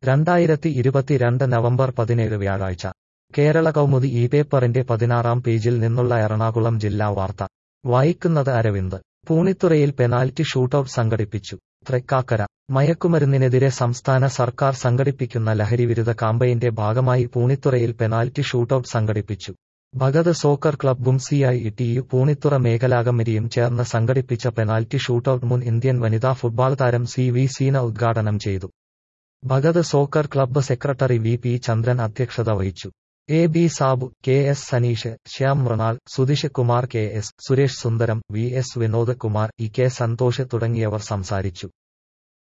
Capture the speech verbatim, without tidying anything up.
രണ്ടായിരത്തി ഇരുപത്തിരണ്ട് നവംബർ പതിനേഴ് വ്യാഴാഴ്ച കേരള കൗമുദി ഈ പേപ്പറിന്റെ പതിനാറാം പേജിൽ നിന്നുള്ള എറണാകുളം ജില്ലാ വാർത്ത വായിക്കുന്നത് അരവിന്ദ്. പൂണിത്തുറയിൽ പെനാൽറ്റി ഷൂട്ടൌട്ട് സംഘടിപ്പിച്ചു. തൃക്കാക്കര. മയക്കുമരുന്നിനെതിരെ സംസ്ഥാന സർക്കാർ സംഘടിപ്പിക്കുന്ന ലഹരിവിരുദ്ധ കാമ്പയിന്റെ ഭാഗമായി പൂണിത്തുറയിൽ പെനാൽറ്റി ഷൂട്ടൌട്ട് സംഘടിപ്പിച്ചു. ഭഗത് സോക്കർ ക്ലബ്ബും C I T U Poonithura മേഖലാകമ്മിറ്റിയും ചേർന്ന് സംഘടിപ്പിച്ച പെനാൽറ്റി ഷൂട്ടൌട്ട് മുൻ ഇന്ത്യൻ വനിതാ ഫുട്ബോൾ താരം സി വി സീന ഉദ്ഘാടനം ചെയ്തു. Bhagat soccer club secretary V P Chandran അധ്യക്ഷത വഹിച്ചു. A B Sabu, K S Saneesh, Shyam Mrinal, Sudheesh Kumar, K S Suresh Sundaram, V S Vinod Kumar, E K Santhosh തുടങ്ങിയവർ സംസാരിച്ചു.